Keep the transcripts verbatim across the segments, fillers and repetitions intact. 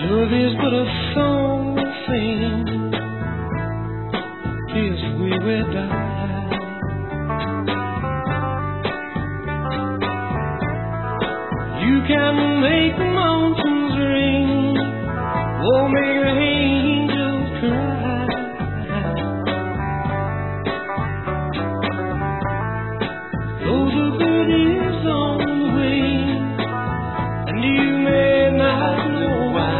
Love is but a song we sing, this we will die. You can make mountains ring, or make angels cry. Though the good is on the wing, and you may not know why.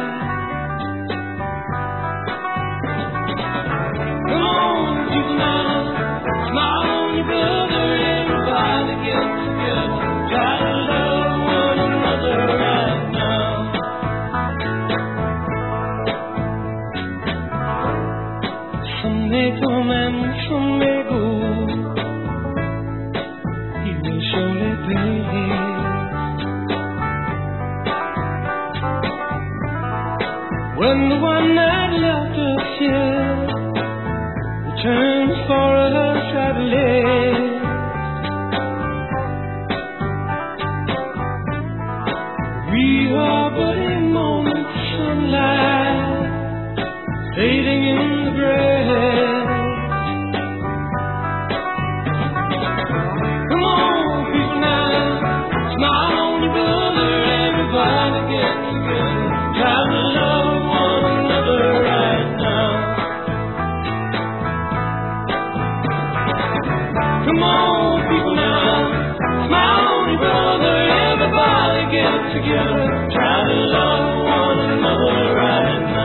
Come on, people now, smile on your brother, everybody get together, try to love one another right now. Some may come and some may go, he will surely pay. When the one that left us here returns for us at last, we are but a moment's sunlight fading in the grass. Come on, people now, smile on your brother, everybody get together, try to love one another right now. Come on, people now, smile on your brother, everybody get together, try to love one another right now.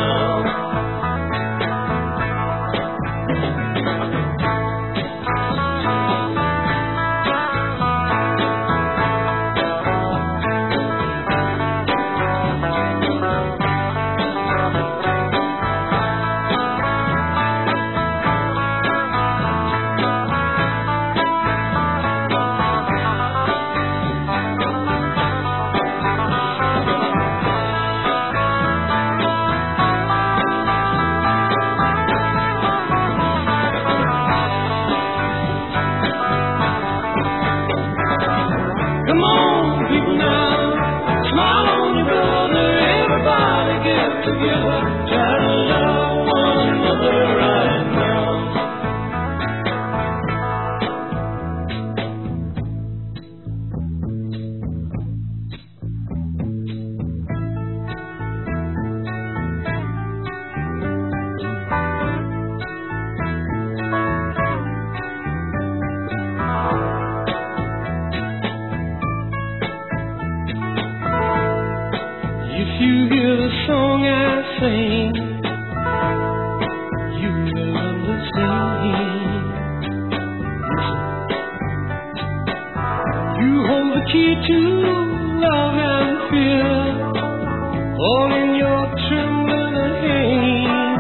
Come on, people now, smile on your brother, everybody get together, try to love one another right now. If you hear the song I sing, you will understand. You hold the key to love and fear, all in your trembling hand.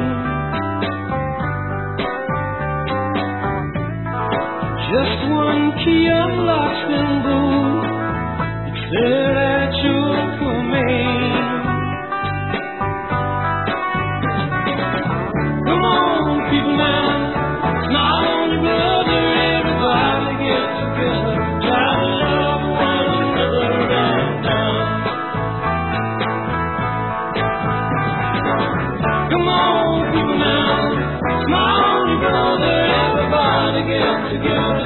Just one key unlocks them both, it's there at your command. People now, smile on your brother, everybody get together, try to love one another right now. Come on, people now, smile on your brother, everybody get together,